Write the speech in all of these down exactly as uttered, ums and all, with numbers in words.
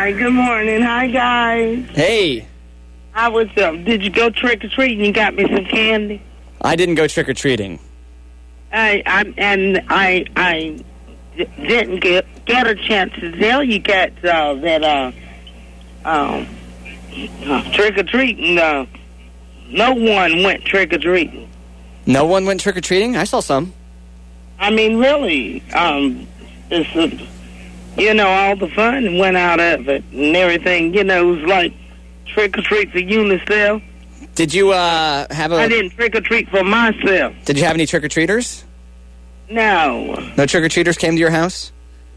Hi, good morning. Hi, guys. Hey. I was, um, did you go trick-or-treating? You got me some candy? I didn't go trick-or-treating. I, I and I I d- didn't get get a chance to tell you guys uh, that uh, um, uh, trick-or-treating, uh, no one went trick-or-treating. No one went trick-or-treating? I saw some. I mean, really, um, it's, uh, you know, all the fun went out of it and everything. You know, it was like trick-or-treat for Unicef. Did you uh, have a... I didn't trick-or-treat for myself. Did you have any trick-or-treaters? No. No trick-or-treaters came to your house?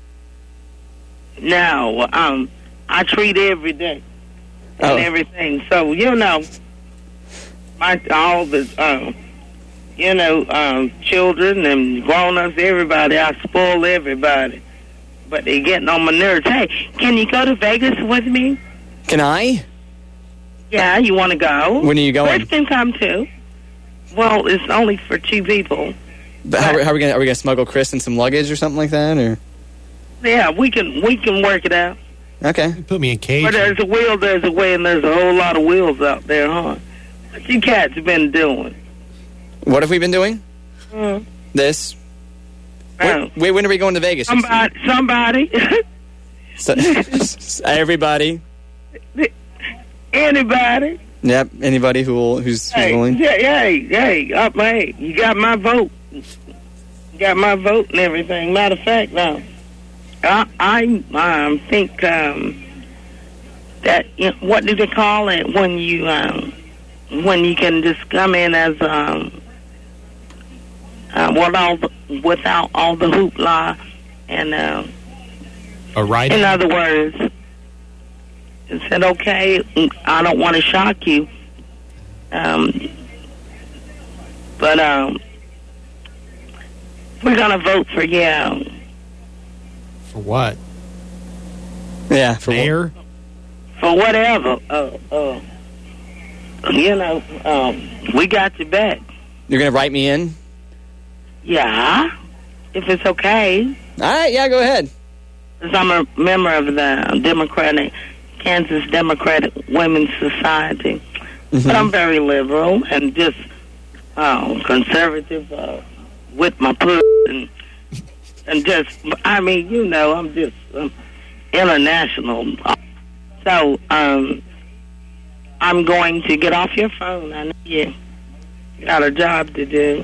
No. Um, I treat every day and oh. everything. So, you know, my all the, um, you know, um, children and grown-ups, everybody, I spoil everybody. But they're getting on my nerves. Hey, can you go to Vegas with me? Can I? Yeah, you want to go? When are you going? Chris can come too. Well, it's only for two people. But how, how are we going? Are we going to smuggle Chris in some luggage or something like that, or? Yeah, we can we can work it out. Okay. Put me in cage. Where there's a will, there's a way, and there's a whole lot of wheels out there, huh? What you cats been doing? What have we been doing? Mm. This. Oh. Wait, wait, when are we going to Vegas? Somebody, somebody. So, everybody. Anybody. Yep, anybody who will, who's, who's Hey, willing. hey, hey, hey, up, hey, you got my vote. You got my vote and everything. Matter of fact, now, I, I um, think um, that, you know, what do they call it when you, um, when you can just come in as, um, uh, without all the, without all the hoopla and, uh, a write-in? in other words, and said, okay, I don't want to shock you, um, but um, we're going to vote for yeah. For what? Yeah, for mayor? For whatever. Uh, uh, you know, um, we got your back. You're going to write me in? Yeah, if it's okay. All right, yeah, go ahead. Because I'm a member of the Democratic... Kansas Democratic Women's Society. Mm-hmm. But I'm very liberal and just uh, conservative uh, with my puss and, and just, I mean, you know, I'm just um, international. So um, I'm going to get off your phone. I know you got a job to do.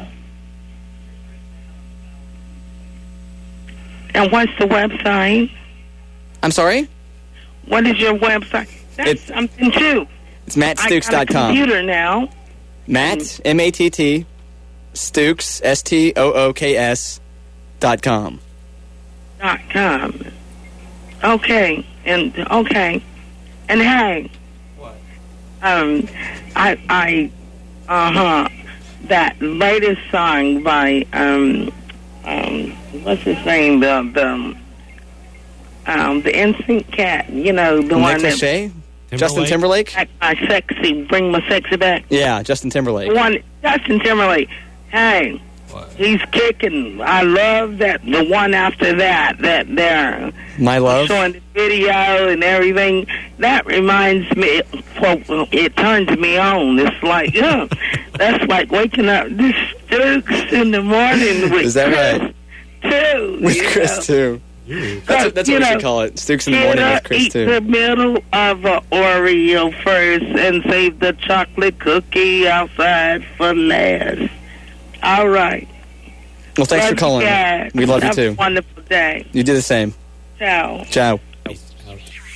And what's the website? I'm sorry? What is your website? That's it's, something, too. It's matt stooks dot com. I got a computer now. Matt, M A T T, Stooks, S T O O K S, dot com. Dot com. Okay. And, okay. And, hey. What? Um, I, I, uh-huh, that latest song by, um, um, what's his name? The, the, Um, the Instinct Cat, you know, the Nick one that... Lachey? Justin Timberlake? My sexy, bring my sexy back. Yeah, Justin Timberlake. The one, Justin Timberlake. Hey, what? He's kicking. I love that, the one after that, that they're... My Love? Showing the video and everything. That reminds me, well, it turns me on. It's like, yeah, that's like waking up this Stooks in the morning with Is that Chris, right? too. With Chris, know? too. That's, that's what we should call it. Stooks in the morning with Chris, eat too. Eat the middle of an Oreo first and save the chocolate cookie outside for last. All right. Well, thanks love for calling. You guys. We love Have you, too. Have a wonderful day. You do the same. Ciao. Ciao.